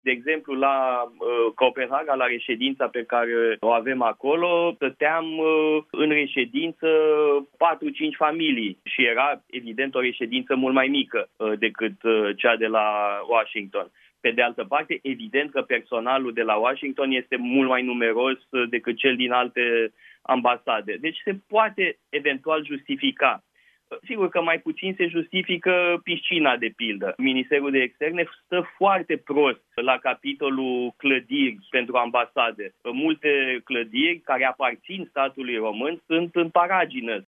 De exemplu, la Copenhaga, la reședința pe care o avem acolo, stăteam în reședință 4-5 familii și era, evident, o reședință mult mai mică decât cea de la Washington. Pe de altă parte, evident că personalul de la Washington este mult mai numeros decât cel din alte ambasade. Deci se poate eventual justifica. Sigur că mai puțin se justifică piscina, de pildă. Ministerul de Externe stă foarte prost la capitolul clădiri pentru ambasade. Multe clădiri care aparțin statului român sunt în paragină,